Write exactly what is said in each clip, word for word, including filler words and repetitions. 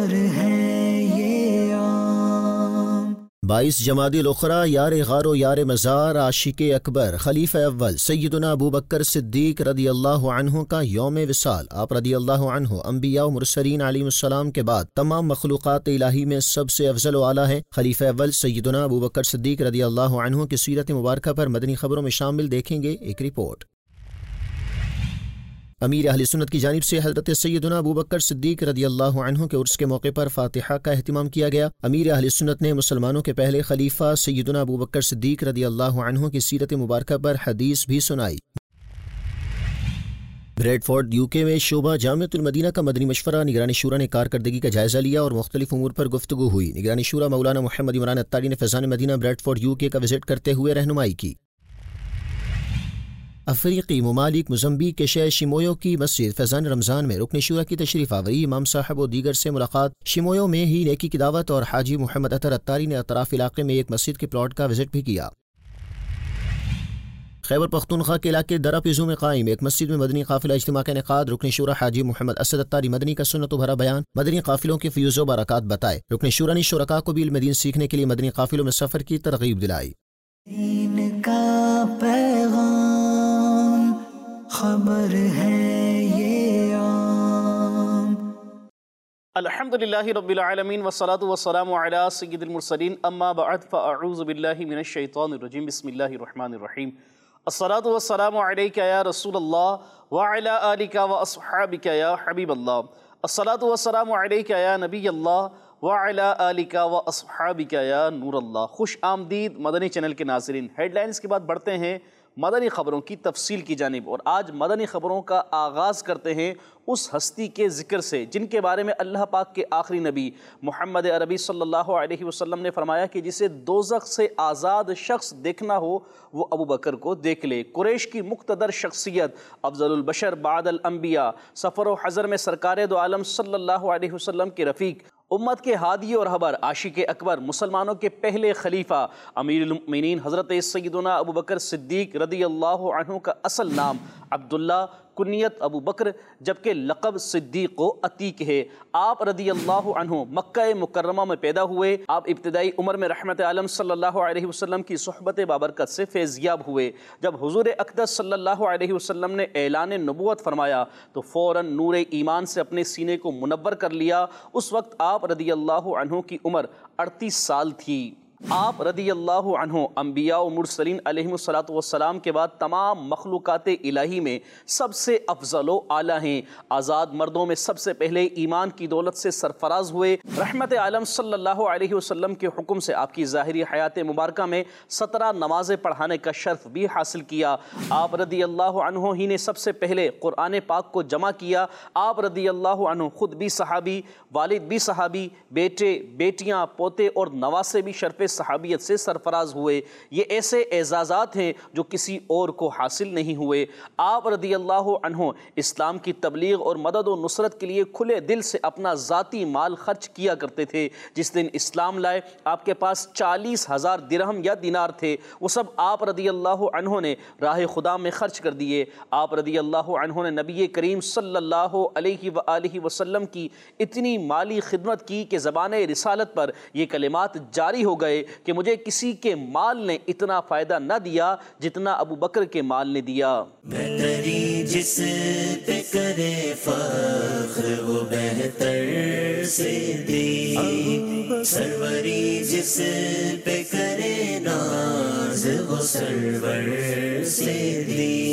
خبر ہے یہ عام۔ بائیس جمادی الاخری یار غار و یار مزار عاشق اکبر خلیفہ اول سیدنا ابو بکر صدیق رضی اللہ عنہ کا یوم وصال۔ آپ رضی اللہ عنہ انبیاء و مرسلین علیہ السلام کے بعد تمام مخلوقات الہی میں سب سے افضل و اعلیٰ ہے۔ خلیفہ اول سیدنا ابو بکر صدیق رضی اللہ عنہ کی سیرت مبارکہ پر مدنی خبروں میں شامل دیکھیں گے ایک رپورٹ۔ امیر اہل سنت کی جانب سے حضرت سیدنا ابو بکر صدیق رضی اللہ عنہ کے عرس کے موقع پر فاتحہ کا اہتمام کیا گیا۔ امیر اہل سنت نے مسلمانوں کے پہلے خلیفہ سیدنا ابو بکر صدیق رضی اللہ عنہ کی سیرت مبارکہ پر حدیث بھی سنائی۔ بریڈ فورڈ یو کے میں شعبہ جامعۃ المدینہ کا مدنی مشورہ نگرانی شورا نے کارکردگی کا جائزہ لیا اور مختلف امور پر گفتگو ہوئی۔ نگرانی شورا مولانا محمد عمران اتاری نے Faizan Madina Bradford U K کا وزٹ کرتے ہوئے رہنمائی کی۔ افریقی ممالک موزمبیق کے شہر شمویو کی مسجد فیضان رمضان میں رکن شورا کی تشریف آوری، امام صاحب و دیگر سے ملاقات۔ شمویو میں ہی نیکی کی دعوت اور حاجی محمد اطہر اتاری نے اطراف علاقے میں ایک مسجد کے پلاٹ کا وزٹ بھی کیا۔ خیبر پختونخوا کے علاقے درہ پیزو میں قائم ایک مسجد میں مدنی قافلہ اجتماع کا انعقاد۔ رکن شورا حاجی محمد اسد اتاری مدنی کا سنت و بھرا بیان، مدنی قافلوں کے فیوز و برکات بتائے۔ رکن شورا نے شرکاء کو بھی علم دین سیکھنے کے لیے مدنی قافلوں میں سفر کی ترغیب دلائی۔ دین کا پیغام خبر ہے یہ عام۔ الحمدللہ رب العالمین والصلاة والسلام علی سید المرسلین، اما بعد فاعوذ باللہ من الشیطان الرجیم، بسم اللہ الرحمن الرحیم۔ الصلاة والسلام علیک یا رسول اللہ وعلی آلک واصحابک یا حبیب اللہ۔ الصلاة والسلام علیک یا نبی اللہ وعلی آلک واصحابک یا نور اللہ۔ خوش آمدید مدنی چینل کے ناظرین، ہیڈ لائنز کے بعد بڑھتے ہیں مدنی خبروں کی تفصیل کی جانب، اور آج مدنی خبروں کا آغاز کرتے ہیں اس ہستی کے ذکر سے جن کے بارے میں اللہ پاک کے آخری نبی محمد عربی صلی اللہ علیہ وسلم نے فرمایا کہ جسے دوزخ سے آزاد شخص دیکھنا ہو وہ ابو بکر کو دیکھ لے۔ قریش کی مقتدر شخصیت، افضل البشر بعد الانبیاء، سفر و حضر میں سرکار دو عالم صلی اللہ علیہ وسلم کے رفیق، امت کے ہادی اور رہبر، عاشق اکبر، مسلمانوں کے پہلے خلیفہ، امیر المؤمنین حضرت سیدنا ابو بکر صدیق رضی اللہ عنہ کا اصل نام عبداللہ، کنیت ابو بکر، جبکہ لقب صدیق و عتیق ہے۔ آپ رضی اللہ عنہ مکہ مکرمہ میں پیدا ہوئے۔ آپ ابتدائی عمر میں رحمت عالم صلی اللہ علیہ وسلم کی صحبت بابرکت سے فیضیاب ہوئے۔ جب حضور اقدس صلی اللہ علیہ وسلم نے اعلان نبوت فرمایا تو فوراً نور ایمان سے اپنے سینے کو منور کر لیا۔ اس وقت آپ رضی اللہ عنہ کی عمر اڑتیس سال تھی۔ آپ رضی اللہ عنہ انبیاء و مرسلین علیہم الصلاۃ والسلام کے بعد تمام مخلوقات الہی میں سب سے افضل و اعلیٰ ہیں۔ آزاد مردوں میں سب سے پہلے ایمان کی دولت سے سرفراز ہوئے۔ رحمت عالم صلی اللہ علیہ وسلم کے حکم سے آپ کی ظاہری حیات مبارکہ میں سترہ نمازیں پڑھانے کا شرف بھی حاصل کیا۔ آپ رضی اللہ عنہ ہی نے سب سے پہلے قرآن پاک کو جمع کیا۔ آپ رضی اللہ عنہ خود بھی صحابی، والد بھی صحابی، بیٹے، بیٹیاں، پوتے اور نواسے بھی شرف صحابیت سے سرفراز ہوئے۔ یہ ایسے اعزازات ہیں جو کسی اور کو حاصل نہیں ہوئے۔ آپ رضی اللہ عنہ اسلام کی تبلیغ اور مدد و نصرت کے لیے کھلے دل سے اپنا ذاتی مال خرچ کیا کرتے تھے۔ جس دن اسلام لائے آپ کے پاس چالیس ہزار درہم یا دینار تھے، وہ سب آپ رضی اللہ عنہ نے راہ خدا میں خرچ کر دیے۔ آپ رضی اللہ عنہ نے نبی کریم صلی اللہ علیہ وآلہ وسلم کی اتنی مالی خدمت کی کہ زبان رسالت پر یہ کلمات جاری ہو گئے کہ مجھے کسی کے مال نے اتنا فائدہ نہ دیا جتنا ابو بکر کے مال نے دیا۔ بہتری جس پہ کرے فخر وہ بہتر سے دی، سروری جس پہ کرے ناز وہ سرور سے دی،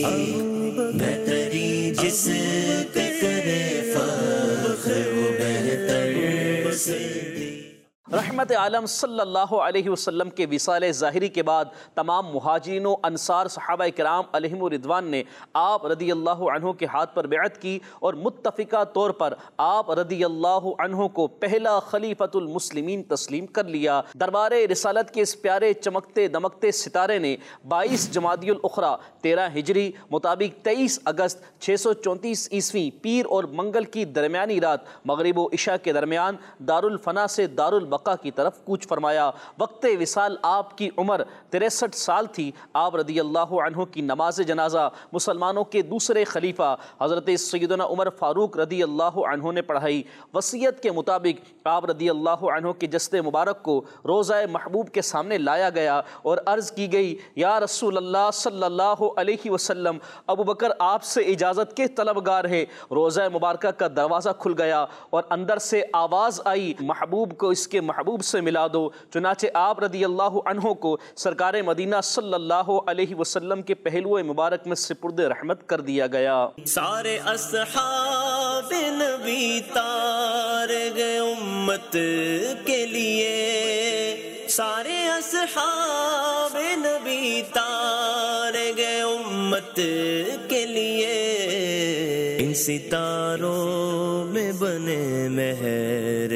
بہتری جس پہ کرے فخر وہ بہتر سے دی۔ رحمت عالم صلی اللہ علیہ وسلم کے وصال ظاہری کے بعد تمام مہاجرین و انصار صحابہ کرام علیہم الرضوان نے آپ رضی اللہ عنہ کے ہاتھ پر بیعت کی اور متفقہ طور پر آپ رضی اللہ عنہ کو پہلا خلیفۃ المسلمین تسلیم کر لیا۔ دربار رسالت کے اس پیارے چمکتے دمکتے ستارے نے بائیس جمادی الاخری تیرہ ہجری مطابق تیئیس اگست چھ سو چونتیس عیسوی پیر اور منگل کی درمیانی رات مغرب و عشاء کے درمیان دارالفنا سے دارالبقا مکہ کی طرف کوچ فرمایا۔ وقت وصال آپ کی عمر تریسٹھ سال تھی۔ آپ رضی اللہ عنہ کی نماز جنازہ مسلمانوں کے دوسرے خلیفہ حضرت سیدنا عمر فاروق رضی اللہ عنہ نے پڑھائی۔ وصیت کے مطابق آپ رضی اللہ عنہ کے جسد مبارک کو روضہ محبوب کے سامنے لایا گیا اور عرض کی گئی، یا رسول اللہ صلی اللہ علیہ وسلم، ابو بکر آپ سے اجازت کے طلبگار ہے۔ روضہ مبارکہ کا دروازہ کھل گیا اور اندر سے آواز آئی، محبوب کو اس کے محبوب سے ملا دو۔ چنانچہ آپ رضی اللہ عنہ کو سرکار مدینہ صلی اللہ علیہ وسلم کے پہلو مبارک میں سپرد رحمت کر دیا گیا۔ سارے اصحاب نبی تار گئے امت کے لیے، سارے اصحاب نبی تار گئے امت کے لیے، ان ستاروں میں بنے مہر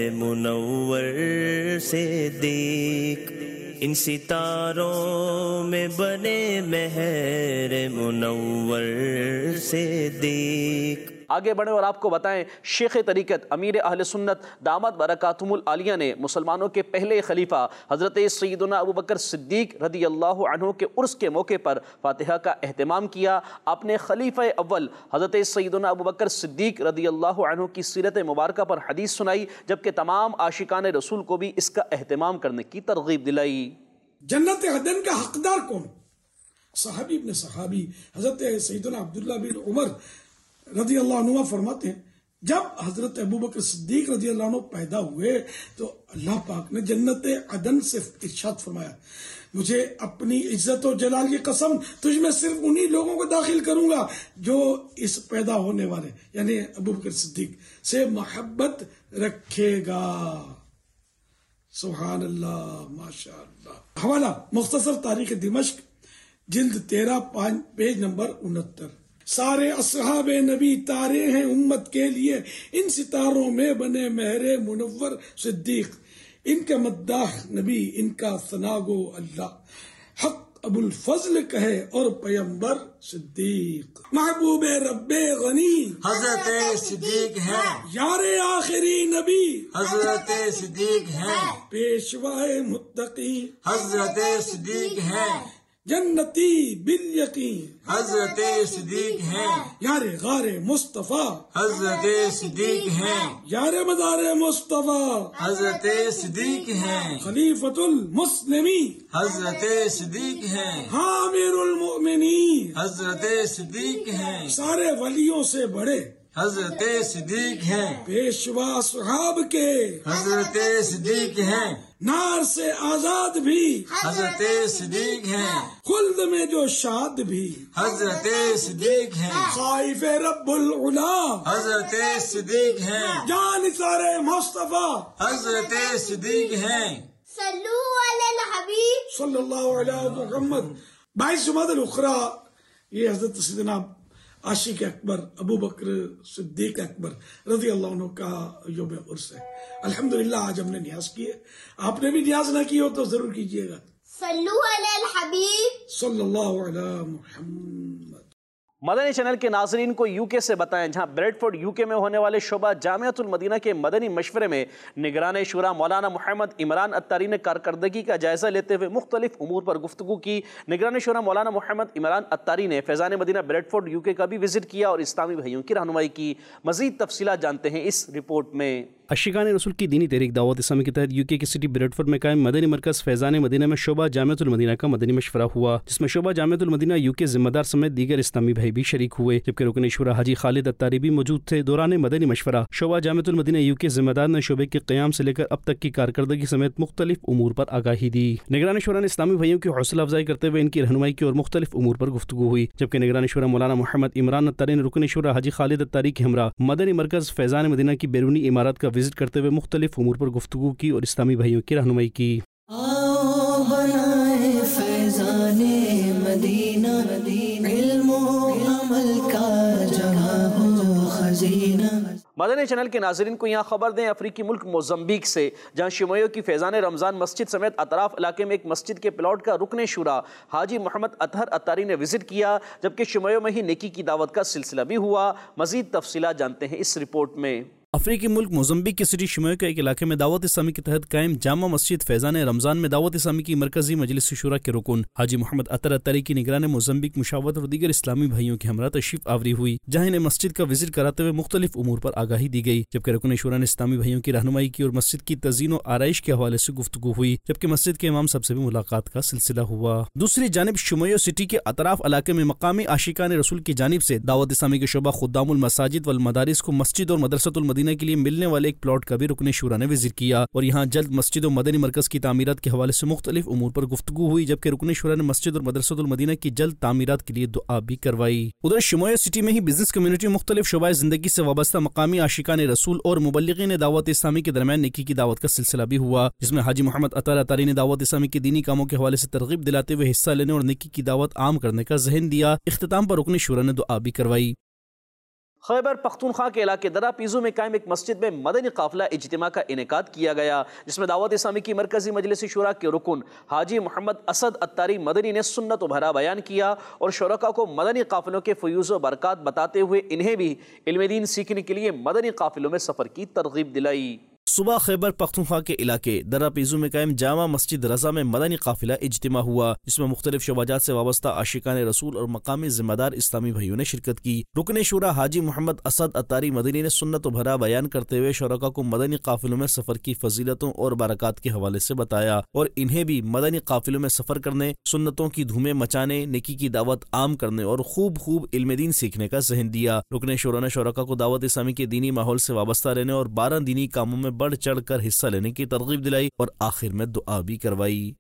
منور سے دیکھ، ان ستاروں میں بنے مہر منور سے دیکھ۔ آگے بڑھیں اور آپ کو بتائیں، شیخ طریقت امیر اہل سنت دامت برکاتہم العالیہ نے مسلمانوں کے پہلے خلیفہ حضرت سیدنا ابو بکر صدیق رضی اللہ عنہ کے عرس کے موقع پر فاتحہ کا اہتمام کیا۔ آپ نے خلیفہ اول حضرت سیدنا ابو بکر صدیق رضی اللہ عنہ کی سیرت مبارکہ پر حدیث سنائی، جبکہ تمام عاشقان رسول کو بھی اس کا اہتمام کرنے کی ترغیب دلائی۔ جنت عدن کا حقدار کون؟ صحابی ابن صحابی حضرت سیدنا عبداللہ بن عمر رضی اللہ عنہ فرماتے ہیں، جب حضرت ابو بکر صدیق رضی اللہ عنہ پیدا ہوئے تو اللہ پاک نے جنت عدن سے ارشاد فرمایا، مجھے اپنی عزت و جلال کی قسم تجھ میں صرف انہی لوگوں کو داخل کروں گا جو اس پیدا ہونے والے یعنی ابو بکر صدیق سے محبت رکھے گا۔ سبحان اللہ، ماشاء اللہ۔ حوالہ مختصر تاریخ دمشق، جلد تیرہ، پانچ پیج نمبر انہتر۔ سارے اصحاب نبی تارے ہیں امت کے لیے، ان ستاروں میں بنے مہر منور صدیق، ان کا مداح نبی، ان کا ثنا گو اللہ، حق ابو الفضل کہے اور پیمبر صدیق، محبوب رب غنی حضرت صدیق ہیں، یار آخری نبی حضرت صدیق ہیں، پیشوائے متقی حضرت صدیق ہیں، جنتی بالیقین حضرت صدیق ہیں، یار غار مصطفیٰ حضرت صدیق ہیں، یار مدار مصطفیٰ حضرت صدیق ہیں، خلیفۃ المسلمی حضرت صدیق ہیں، حامر المؤمنین حضرت صدیق ہیں، سارے ولیوں سے بڑے حضرت صدیق ہیں، پیشوا صحاب کے حضرت صدیق ہیں، نار سے آزاد بھی حضرت صدیق ہیں، خلد میں جو شاد بھی حضرت صدیق ہیں، خائف رب العلا حضرت صدیق ہیں، جان سارے مصطفیٰ حضرت صدیق ہیں۔ صلو علی الحبیب صلی اللہ علیہ محمد۔ بائیس جمادی الاخری، یہ حضرت سیدنا عاشق اکبر ابو بکر صدیق اکبر رضی اللہ عنہ کا یوم عرس ہے۔ الحمدللہ آج ہم نے نیاز کی ہے، آپ نے بھی نیاز نہ کی ہو تو ضرور کیجئے گا۔ صلو علی الحبیب صلی اللہ علیہ محمد۔ مدنی چینل کے ناظرین کو یو کے سے بتائیں، جہاں بریڈ فورڈ یو کے میں ہونے والے شعبہ جامعۃ المدینہ کے مدنی مشورے میں نگران شورا مولانا محمد عمران اتاری نے کارکردگی کا جائزہ لیتے ہوئے مختلف امور پر گفتگو کی۔ نگران شورا مولانا محمد عمران اتاری نے Faizan Madina Bradford U K کا بھی وزٹ کیا اور اسلامی بھائیوں کی رہنمائی کی۔ مزید تفصیلات جانتے ہیں اس رپورٹ میں۔ عاشقان رسول کی دینی تحریک دعوت اسلامی کے تحت یو کے کی سٹی بریڈ فورڈ میں قائم مدنی مرکز فیضان مدینہ میں شعبہ جامعۃ المدینہ کا مدنی مشورہ ہوا، جس میں شعبہ جامعۃ المدینہ یو کے ذمہ دار سمیت دیگر اسلامی بھائی بھی شریک ہوئے، جبکہ رکن شورا حاجی خالد اتاری بھی موجود تھے۔ دوران مدنی مشورہ شعبہ جامعۃ المدینہ یو کے ذمہ دار نے شعبے کے قیام سے لے کر اب تک کی کارکردگی سمیت مختلف امور پر آگاہی دی۔ نگران شورا نے اسلامی بھائیوں کی حوصلہ افزائی کرتے ہوئے ان کی رہنمائی کی اور مختلف امور پر گفتگو ہوئی، جبکہ نگران شورا مولانا محمد عمران اتاری نے رکن شورا حاجی خالد اتاری کے ہمراہ مدنی مرکز فیضان مدینہ کی بیرونی عمارت کا وزٹ کرتے ہوئے مختلف امور پر گفتگو کی اور اسلامی بھائیوں کی رہنمائی کی۔ آؤ بنائے فیضان مدینہ، علم و عمل کا جگہ ہو خزینہ۔ مدنی چینل کے ناظرین کو یہاں خبر دیں افریقی ملک موزمبیق سے، جہاں شمویوں کی فیضان رمضان مسجد سمیت اطراف علاقے میں ایک مسجد کے پلاٹ کا رکن شورا حاجی محمد اطہر اتاری نے وزٹ کیا، جبکہ شمویوں میں ہی نیکی کی دعوت کا سلسلہ بھی ہوا۔ مزید تفصیلات جانتے ہیں اس رپورٹ میں۔ افریقی ملک موزمبیق کے سٹی شموئے کا ایک علاقے میں دعوت اسلامی کے تحت قائم جامع مسجد فیضان رمضان میں دعوت اسلامی کی مرکزی مجلس شورا کے رکن حاجی محمد عطر عطاری کی نگران موزمبیق مشاورت اور دیگر اسلامی بھائیوں کے ہمراہ تشریف آوری ہوئی، جہاں انہیں مسجد کا وزٹ کراتے ہوئے مختلف امور پر آگاہی دی گئی، جبکہ رکن شورا نے اسلامی بھائیوں کی رہنمائی کی اور مسجد کی تزئین و آرائش کے حوالے سے گفتگو ہوئی، جبکہ مسجد کے امام سب سے بھی ملاقات کا سلسلہ ہوا۔ دوسری جانب شموئے سٹی کے اطراف علاقے میں مقامی عاشقان رسول کی جانب سے دعوت اسلامی کے شعبہ خدام المساجد والمدارس کو مسجد اور مدرسۃ المدینہ کے لیے ملنے والے ایک پلاٹ کا بھی رکن شورا نے وزٹ کیا اور یہاں جلد مسجد و مدنی مرکز کی تعمیرات کے حوالے سے مختلف امور پر گفتگو ہوئی، جبکہ رکن شورا نے مسجد اور مدرسۃ المدینہ کی جلد تعمیرات کے لیے دعا بھی کروائی۔ ادھر شموئے سٹی میں ہی بزنس کمیونٹی مختلف شعبۂ زندگی سے وابستہ مقامی عاشقان رسول اور مبلغین دعوت اسلامی کے درمیان نیکی کی دعوت کا سلسلہ بھی ہوا، جس میں حاجی محمد عطر عطاری نے دعوت اسلامی کے دینی کاموں کے حوالے سے ترغیب دلاتے ہوئے حصہ لینے اور نیکی کی دعوت عام کرنے کا ذہن دیا۔ اختتام پر رکن شورا نے دعا بھی کروائی۔ خیبر پختونخوا کے علاقے درہ پیزو میں قائم ایک مسجد میں مدنی قافلہ اجتماع کا انعقاد کیا گیا، جس میں دعوت اسلامی کی مرکزی مجلس شورا کے رکن حاجی محمد اسد عطاری مدنی نے سنت و بھرا بیان کیا اور شرکاء کو مدنی قافلوں کے فیوز و برکات بتاتے ہوئے انہیں بھی علم دین سیکھنے کے لیے مدنی قافلوں میں سفر کی ترغیب دلائی۔ صبح خیبر پختونخوا کے علاقے درہ پیزو میں قائم جامع مسجد رضا میں مدنی قافلہ اجتماع ہوا، جس میں مختلف شعبات سے وابستہ عاشقان رسول اور مقامی ذمہ دار اسلامی بھائیوں نے شرکت کی۔ رکن شورا حاجی محمد اسد عطاری مدنی نے سنت و بھرا بیان کرتے ہوئے شرکاء کو مدنی قافلوں میں سفر کی فضیلتوں اور برکات کے حوالے سے بتایا اور انہیں بھی مدنی قافلوں میں سفر کرنے، سنتوں کی دھومیں مچانے، نیکی کی دعوت عام کرنے اور خوب خوب علم دین سیکھنے کا ذہن دیا۔ رکن شورا نے شرکاء کو دعوت اسلامی کے دینی ماحول سے وابستہ رہنے اور بارہ دینی کاموں میں بڑھ چڑھ کر حصہ لینے کی ترغیب دلائی اور آخر میں دعا بھی کروائی۔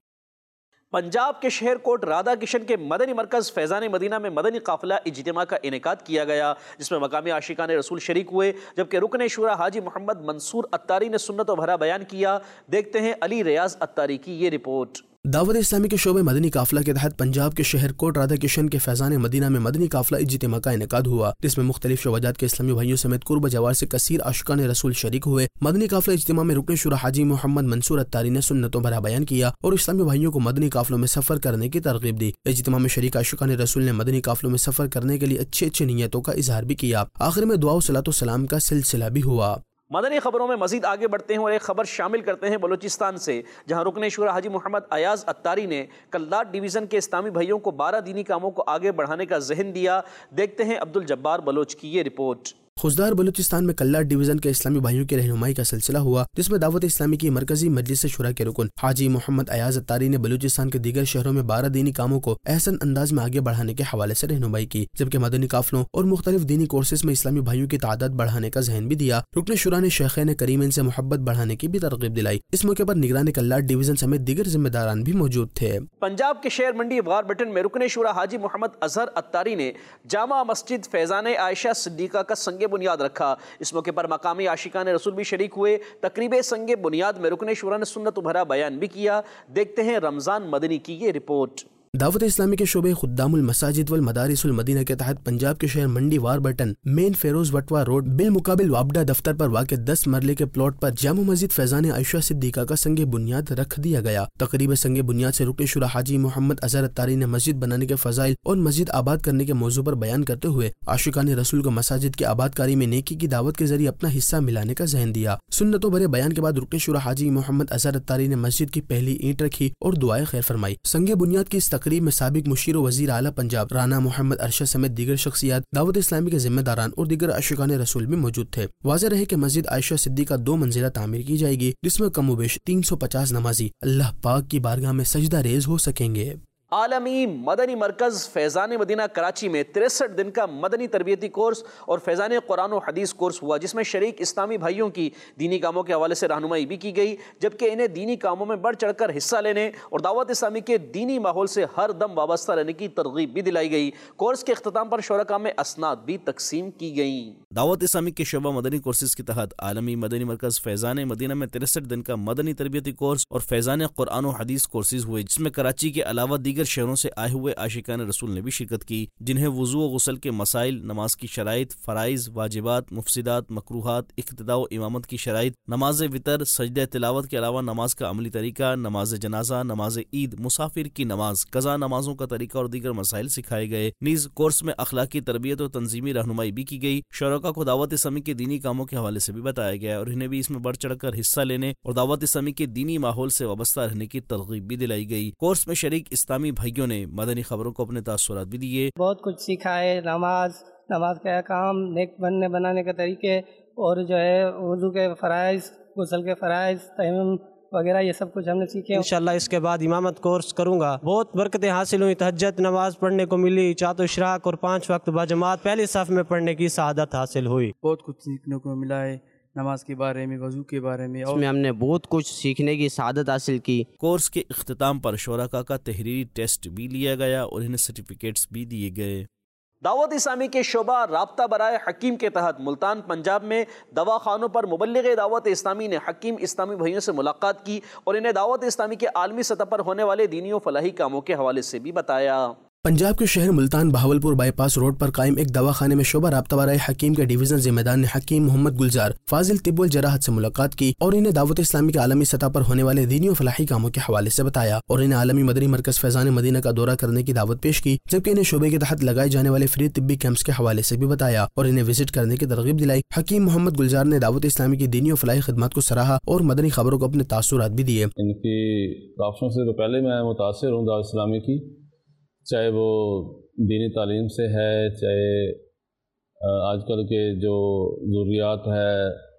پنجاب کے شہر کوٹ رادھا کشن کے مدنی مرکز فیضان مدینہ میں مدنی قافلہ اجتماع کا انعقاد کیا گیا، جس میں مقامی عاشقان رسول شریک ہوئے، جبکہ رکن شورا حاجی محمد منصور عطاری نے سنت و بھرا بیان کیا۔ دیکھتے ہیں علی ریاض عطاری کی یہ رپورٹ۔ دعوت اسلامی کے شعبے مدنی قافلہ کے تحت پنجاب کے شہر کوٹ رادھا کشن کے فیضان مدینہ میں مدنی قافلہ اجتماع کا انعقاد ہوا، جس میں مختلف شعبات کے اسلامی بھائیوں سمیت قرب جوار سے کثیر عاشقان رسول شریک ہوئے۔ مدنی قافلہ اجتماع میں رکن شورا حاجی محمد منصور عطاری نے سنت و بھرا بیان کیا اور اسلامی بھائیوں کو مدنی قافلوں میں سفر کرنے کی ترغیب دی۔ اجتماع میں شریک عاشقان رسول نے مدنی قافلوں میں سفر کرنے کے لیے اچھی اچھی نیتوں کا اظہار بھی کیا۔ آخر میں دعا و صلاۃ و سلام کا سلسلہ بھی ہوا۔ مدنی خبروں میں مزید آگے بڑھتے ہیں اور ایک خبر شامل کرتے ہیں بلوچستان سے، جہاں رکن شورا حاجی محمد ایاز عطاری نے کلات ڈویژن کے اسلامی بھائیوں کو بارہ دینی کاموں کو آگے بڑھانے کا ذہن دیا۔ دیکھتے ہیں عبد الجبار بلوچ کی یہ رپورٹ۔ خوزدار بلوچستان میں کلات ڈویژن کے اسلامی بھائیوں کی رہنمائی کا سلسلہ ہوا، جس میں دعوت اسلامی کی مرکزی مجلس شورا کے رکن حاجی محمد ایاز عطاری نے بلوچستان کے دیگر شہروں میں بارہ دینی کاموں کو احسن انداز میں آگے بڑھانے کے حوالے سے رہنمائی کی، جبکہ مدنی قافلوں اور مختلف دینی کورسز میں اسلامی بھائیوں کی تعداد بڑھانے کا ذہن بھی دیا۔ رکن شورا نے شیخین کریمین سے محبت بڑھانے کی بھی ترغیب دلائی۔ اس موقع پر نگران کلات ڈویژن سمیت دیگر ذمہ داران بھی موجود تھے۔ پنجاب کے شہر منڈی افغار بٹن میں رکن شورا حاجی محمد اظہر عطاری نے جامع مسجد فیضان عائشہ صدیقہ کا سنگ بنیاد رکھا۔ اس موقع پر مقامی عاشقان رسول بھی شریک ہوئے۔ تقریب سنگ بنیاد میں رکن شورا نے سنت و بھرا بیان بھی کیا۔ دیکھتے ہیں رمضان مدنی کی یہ رپورٹ۔ دعوت اسلامی کے شعبے خدام المساجد والمدارس المدینہ کے تحت پنجاب کے شہر Mandi Warburton main Feroz Wattowa road بالمقابل وابڈا دفتر پر واقع دس مرلے کے پلاٹ پر جامع مسجد فیضان عائشہ صدیقہ کا سنگ بنیاد رکھ دیا گیا۔ تقریب سنگ بنیاد سے رکن شورا حاجی محمد اظہر عطاری نے مسجد بنانے کے فضائل اور مسجد آباد کرنے کے موضوع پر بیان کرتے ہوئے عاشقان رسول کو مساجد کی آباد کاری میں نیکی کی دعوت کے ذریعے اپنا حصہ ملانے کا ذہن دیا۔ سنتوں بھرے بیان کے بعد رکن شورا حاجی محمد اظہر عطاری نے مسجد کی پہلی اینٹ رکھی اور دعائیں خیر فرمائی۔ سنگ بنیاد کی اس تقریب میں سابق مشیر و وزیر اعلیٰ پنجاب رانا محمد ارشد سمیت دیگر شخصیات، دعوت اسلامی کے ذمہ داران اور دیگر عاشقان رسول بھی موجود تھے۔ واضح رہے کہ مسجد عائشہ صدیقہ دو منزلہ تعمیر کی جائے گی، جس میں کم و بیش تین سو پچاس نمازی اللہ پاک کی بارگاہ میں سجدہ ریز ہو سکیں گے۔ عالمی مدنی مرکز فیضان مدینہ کراچی میں تریسٹھ دن کا مدنی تربیتی کورس اور فیضان قرآن و حدیث کورس ہوا، جس میں شریک اسلامی بھائیوں کی دینی کاموں کے حوالے سے رہنمائی بھی کی گئی، جبکہ انہیں دینی کاموں میں بڑھ چڑھ کر حصہ لینے اور دعوت اسلامی کے دینی ماحول سے ہر دم وابستہ رہنے کی ترغیب بھی دلائی گئی۔ کورس کے اختتام پر شرکاء میں اسناد بھی تقسیم کی گئیں۔ دعوت اسلامی کے شعبہ مدنی کورسز کے تحت عالمی مدنی مرکز فیضان مدینہ میں تریسٹھ دن کا مدنی تربیتی کورس اور فیضان قرآن و حدیث کورسز ہوئے، جس میں کراچی کے علاوہ دیگر دیگر شہروں سے آئے ہوئے عاشقان رسول نے بھی شرکت کی، جنہیں وضو و غسل کے مسائل، نماز کی شرائط، فرائض، واجبات، مفسدات، مکروہات، اقتداء و امامت کی شرائط، نماز وطر، سجدہ تلاوت کے علاوہ نماز کا عملی طریقہ، نماز جنازہ، نماز عید، مسافر کی نماز، قضا نمازوں کا طریقہ اور دیگر مسائل سکھائے گئے۔ نیز کورس میں اخلاقی تربیت اور تنظیمی رہنمائی بھی کی گئی۔ شرکاء کو دعوت اسلامی کے دینی کاموں کے حوالے سے بھی بتایا گیا اور انہیں بھی اس میں بڑھ چڑھ کر حصہ لینے اور دعوت اسلامی کے دینی ماحول سے وابستہ رہنے کی ترغیب بھی دلائی گئی۔ کورس میں شریک اسلامی بھائیوں نے مدنی خبروں کو اپنے تاثرات بھی دیے۔ بہت کچھ سیکھا ہے، نماز نماز کا احکام، نیک بننے بنانے کے طریقے، اور جو ہے وضو کے فرائض، غسل کے فرائض، تیمم وغیرہ، یہ سب کچھ ہم نے سیکھے۔ انشاءاللہ اس کے بعد امامت کورس کروں گا، بہت برکتیں حاصل ہوئی، تہجد نماز پڑھنے کو ملی، چات و اشراق اور پانچ وقت باجماعت پہلی صف میں پڑھنے کی سعادت حاصل ہوئی۔ بہت کچھ سیکھنے کو ملا ہے، نماز کے بارے میں، وضو کے بارے میں، اس میں ہم نے بہت کچھ سیکھنے کی سعادت حاصل کی۔ کورس کے اختتام پر شرکاء کا تحریری ٹیسٹ بھی لیا گیا اور انہیں سرٹیفکیٹس بھی دیے گئے۔ دعوت اسلامی کے شعبہ رابطہ برائے حکیم کے تحت ملتان پنجاب میں دواخانوں پر مبلغ دعوت اسلامی نے حکیم اسلامی بھائیوں سے ملاقات کی اور انہیں دعوت اسلامی کے عالمی سطح پر ہونے والے دینی و فلاحی کاموں کے حوالے سے بھی بتایا۔ پنجاب کے شہر Multan Bahawalpur bypass road پر قائم ایک دواخانے میں شعبہ رابطہ برائے حکیم کے ڈویژن ذمہ دار نے حکیم محمد گلزار فاضل طب الجراحت سے ملاقات کی اور انہیں دعوت اسلامی کے عالمی سطح پر ہونے والے دینی و فلاحی کاموں کے حوالے سے بتایا اور انہیں عالمی مدنی مرکز فیضان مدینہ کا دورہ کرنے کی دعوت پیش کی، جبکہ انہیں شعبے کے تحت لگائے جانے والے فری طبی کیمپس کے حوالے سے بھی بتایا اور انہیں وزٹ کرنے کی ترغیب دلائی۔ حکیم محمد گلزار نے دعوت اسلامی کی دینی و فلاحی خدمات کو سراہا اور مدنی خبروں کو اپنے تاثرات بھی دیے۔ ان کی کافشوں سے تو پہلے میں متاثر ہوں دعوت اسلامی کی، چاہے وہ دینی تعلیم سے ہے، چاہے آج کل کے جو ضروریات ہے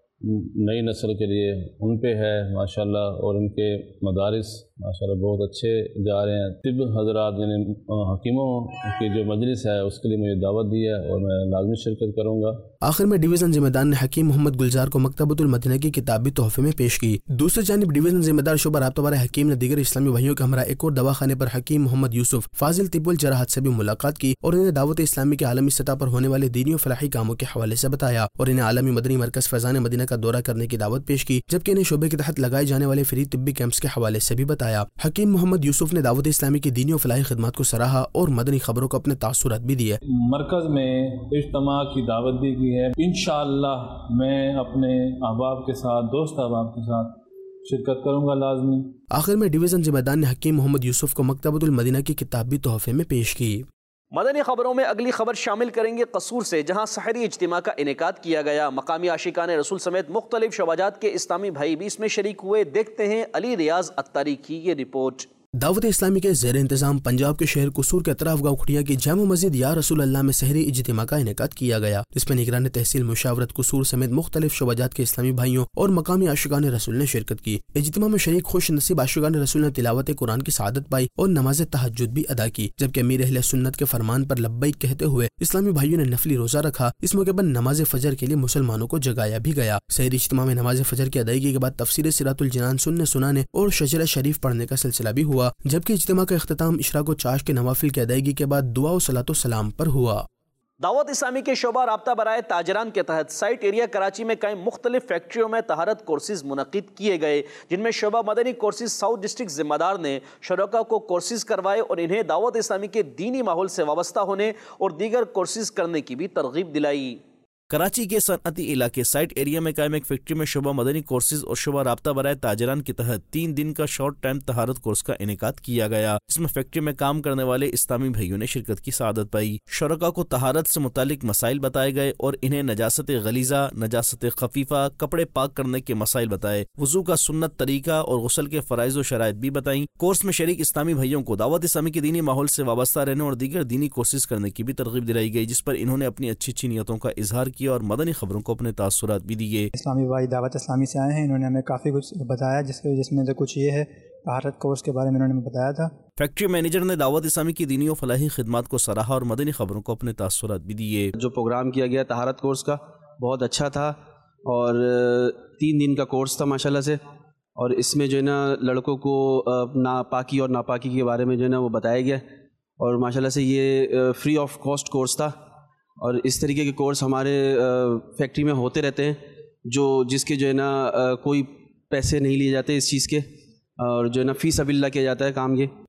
نئی نسل کے لیے ان پہ ہے ماشاءاللہ، اور ان کے مدارس ماشاءاللہ بہت اچھے جا رہے ہیں۔ طب حضرات یعنی حکیموں کی جو مجلس ہے اس کے لیے مجھے دعوت دی ہے اور میں لازمی شرکت کروں گا۔ آخر میں ڈویژن ذمہ دار نے حکیم محمد گلزار کو مکتبۃ المدینہ کی کتاب بھی تحفے میں پیش کی۔ دوسری جانب ڈویژن ذمہ دار شعبہ رابطہ برائے حکیم نے دیگر اسلامی بھائیوں کے ہمراہ ایک اور دواخانے پر حکیم محمد یوسف فاضل طب الجراحت سے بھی ملاقات کی اور انہیں دعوت اسلامی کے عالمی سطح پر ہونے والے دینی و فلاحی کاموں کے حوالے سے بتایا اور انہیں عالمی مدنی مرکز فیضان مدینہ کا دورہ کرنے کی دعوت پیش کی، جبکہ انہیں شعبے کے تحت لگائے جانے والے فری طبی کیمپس کے حوالے سے بھی بتایا۔ حکیم محمد یوسف نے دعوت اسلامی کی دینی و فلاحی خدمات کو سراہا اور مدنی خبروں کو اپنے تاثرات بھی دیے۔ مرکز میں اجتماع کی دعوت دی گئی ہے، انشاءاللہ میں اپنے احباب کے ساتھ، دوست احباب کے ساتھ شرکت کروں گا لازمی۔ آخر میں ڈویژن ذمہ دار نے حکیم محمد یوسف کو مکتبۃ المدینہ کی کتاب بھی تحفے میں پیش کی۔ مدنی خبروں میں اگلی خبر شامل کریں گے قصور سے، جہاں سحری اجتماع کا انعقاد کیا گیا۔ مقامی عاشقان رسول سمیت مختلف شعبات کے اسلامی بھائی بھی اس میں شریک ہوئے۔ دیکھتے ہیں علی ریاض اتاری کی یہ رپورٹ۔ دعوت اسلامی کے زیر انتظام پنجاب کے شہر قصور کے اطراف گاؤں کھڑیا کی جامع مسجد یا رسول اللہ میں سحری اجتماع کا انعقاد کیا گیا، جس میں نگران تحصیل مشاورت قصور سمیت مختلف شعبات کے اسلامی بھائیوں اور مقامی عاشقان رسول نے شرکت کی۔ اجتماع میں شریک خوش نصیب عاشقان رسول نے تلاوت قرآن کی سعادت پائی اور نماز تہجد بھی ادا کی، جبکہ امیر اہل سنت کے فرمان پر لبیک کہتے ہوئے اسلامی بھائیوں نے نفلی روزہ رکھا۔ اس موقع پر نماز فجر کے لیے مسلمانوں کو جگایا بھی گیا۔ سحری اجتماع میں نماز فجر کی ادائیگی کے بعد تفسیر صراط الجنان سننے سنانے اور شجرہ شریف پڑھنے کا سلسلہ بھی ہوا، جبکہ اجتماع کا اختتام اشراق و چاش کے نوافل کی ادائیگی کے بعد دعا و صلاۃ و سلام پر ہوا۔ دعوت اسلامی کے شعبہ رابطہ برائے تاجران کے تحت سائٹ ایریا کراچی میں قائم مختلف فیکٹریوں میں طہارت کورسز منعقد کیے گئے، جن میں شعبہ مدنی کورسز ساؤتھ ڈسٹرکٹ ذمہ دار نے شرکاء کو کورسز کروائے اور انہیں دعوت اسلامی کے دینی ماحول سے وابستہ ہونے اور دیگر کورسز کرنے کی بھی ترغیب دلائی۔ کراچی کے صنعتی علاقے سائٹ ایریا میں قائم ایک فیکٹری میں شعبہ مدنی کورسز اور شعبہ رابطہ برائے تاجران کے تحت تین دن کا شارٹ ٹائم طہارت کورس کا انعقاد کیا گیا، جس میں فیکٹری میں کام کرنے والے اسلامی بھائیوں نے شرکت کی سعادت پائی۔ شرکاء کو طہارت سے متعلق مسائل بتائے گئے اور انہیں نجاست غلیظہ، نجاست خفیفہ، کپڑے پاک کرنے کے مسائل بتائے، وضو کا سنت طریقہ اور غسل کے فرائض و شرائط بھی بتائیں۔ کورس میں شریک اسلامی بھائیوں کو دعوت اسلامی کے دینی ماحول سے وابستہ رہنے اور دیگر دینی کورسز کرنے کی بھی ترغیب دلائی گئی، جس پر انہوں نے اپنی اچھی اچھی نیتوں کا اظہار کیا اور مدنی خبروں کو اپنے تاثرات بھی دیے۔ اسلامی بھائی دعوت اسلامی سے آئے ہیں، انہوں نے ہمیں کافی کچھ بتایا، جس کے جس میں سے کچھ یہ ہے طہارت کورس کے بارے میں انہوں نے بتایا تھا۔ فیکٹری مینیجر نے دعوت اسلامی کی دینی و فلاحی خدمات کو سراہا اور مدنی خبروں کو اپنے تاثرات بھی دیے۔ جو پروگرام کیا گیا طہارت کورس کا بہت اچھا تھا اور تین دن کا کورس تھا ماشاءاللہ سے، اور اس میں جو ہے نا لڑکوں کو ناپاکی اور ناپاکی کے بارے میں جو ہے نا وہ بتایا گیا، اور ماشاءاللہ سے یہ فری آف کاسٹ کورس تھا، اور اس طریقے کے کورس ہمارے فیکٹری میں ہوتے رہتے ہیں، جو جس کے جو ہے نا کوئی پیسے نہیں لیے جاتے اس چیز کے، اور جو ہے نا فی سبیل اللہ کیا جاتا ہے کام یہ۔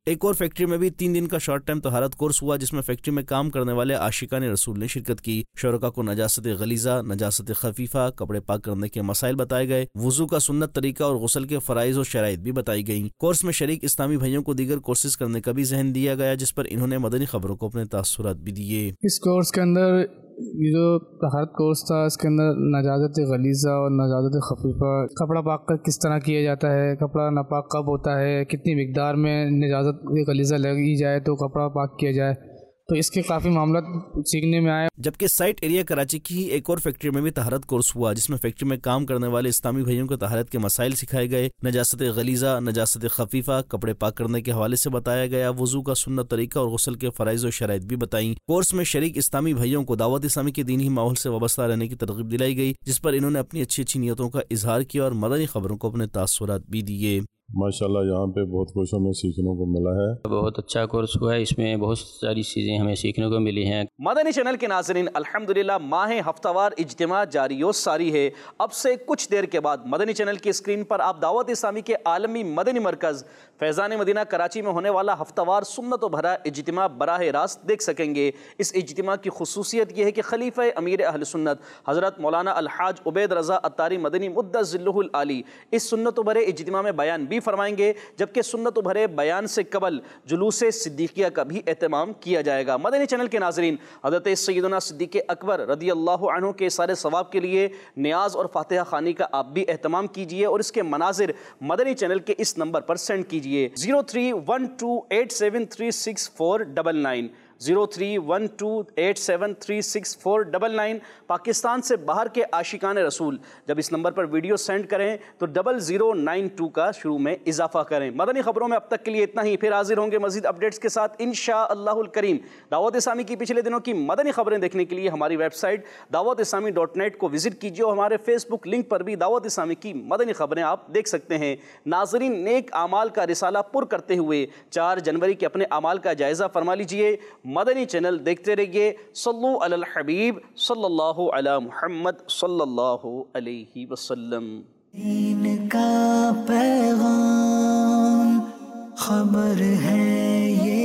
ایک اور فیکٹری میں بھی تین دن کا شارٹ ٹائم طہارت کورس ہوا جس میں فیکٹری میں کام کرنے والے عاشقان رسول نے شرکت کی. شرکا کو نجاست غلیظہ، نجاست خفیفہ، کپڑے پاک کرنے کے مسائل بتائے گئے. وضو کا سنت طریقہ اور غسل کے فرائض و شرائط بھی بتائی گئیں. کورس میں شریک اسلامی بھائیوں کو دیگر کورسز کرنے کا بھی ذہن دیا گیا جس پر انہوں نے مدنی خبروں کو اپنے تاثرات بھی دیے. اس کورس کے اندر یہ جو طہارت کورس تھا اس کے اندر نجاست غلیظہ اور نجاست خفیفہ، کپڑا پاک کا کس طرح کیا جاتا ہے، کپڑا ناپاک کب ہوتا ہے، کتنی مقدار میں نجاست غلیظہ لگی جائے تو کپڑا پاک کیا جائے، تو اس کے کافی معاملات سیکھنے میں آئے. جبکہ سائٹ ایریا کراچی کی ہی ایک اور فیکٹری میں بھی طہارت کورس ہوا جس میں فیکٹری میں کام کرنے والے اسلامی بھائیوں کو طہارت کے مسائل سکھائے گئے. نجاست غلیظہ، نجاست خفیفہ، کپڑے پاک کرنے کے حوالے سے بتایا گیا. وضو کا سنت طریقہ اور غسل کے فرائض و شرائط بھی بتائیں. کورس میں شریک اسلامی بھائیوں کو دعوت اسلامی کے دینی ماحول سے وابستہ رہنے کی ترغیب دلائی گئی جس پر انہوں نے اپنی اچھی اچھی نیتوں کا اظہار کیا اور مدنی خبروں کو اپنے تاثرات بھی دیے. ماشاءاللہ یہاں پہ بہت کچھ ہمیں سیکھنے کو ملا ہے. بہت اچھا کورس ہوا ہے، اس میں بہت ساری چیزیں ہمیں سیکھنے کو ملی ہیں. مدنی چینل کے ناظرین، الحمدللہ ماہ ہفتہ وار اجتماع جاری و ساری ہے. اب سے کچھ دیر کے بعد مدنی چینل کی اسکرین پر آپ دعوت اسلامی کے عالمی مدنی مرکز فیضان مدینہ کراچی میں ہونے والا ہفتہ وار سنت و بھرا اجتماع براہ راست دیکھ سکیں گے. اس اجتماع کی خصوصیت یہ ہے کہ خلیفہ امیر اہل سنت حضرت مولانا الحاج عبید رضا عطاری مدنی مدث ذلہ العالی اس سنت و بھرے اجتماع میں بیان بھی فرمائیں گے، جبکہ سنت و بھرے بیان سے قبل جلوس صدیقیہ کا بھی اہتمام کیا جائے گا. مدنی چینل کے ناظرین، حضرت سیدنا صدیق اکبر رضی اللہ عنہ کے سارے ثواب کے لیے نیاز اور فاتحہ خوانی کا آپ بھی اہتمام کیجئے اور اس کے مناظر مدنی چینل کے اس نمبر پر سینڈ کیجئے zero three one two eight seven three six four double nine zero three one two eight seven three six four double nine. Pakistan سے باہر کے عاشقان رسول جب اس نمبر پر ویڈیو سینڈ کریں تو ڈبل زیرو نائن ٹو کا شروع میں اضافہ کریں. مدنی خبروں میں اب تک کے لیے اتنا ہی، پھر حاضر ہوں گے مزید اپڈیٹس کے ساتھ انشاءاللہ الکریم. دعوت اسلامی کی پچھلے دنوں کی مدنی خبریں دیکھنے کے لیے ہماری ویب سائٹ دعوت اسلامی ڈاٹ نیٹ کو وزٹ کیجیے اور ہمارے فیس بک لنک پر بھی دعوت اسلامی کی مدنی خبریں آپ دیکھ سکتے ہیں. ناظرین، نیک اعمال کا رسالہ پر کرتے ہوئے چار جنوری کے اپنے اعمال کا جائزہ فرما لیجئے. مدنی چینل دیکھتے رہیے. صلو علی الحبیب صلی اللہ علی محمد صلی اللہ علیہ وسلم. دین کا پیغام خبر ہے یہ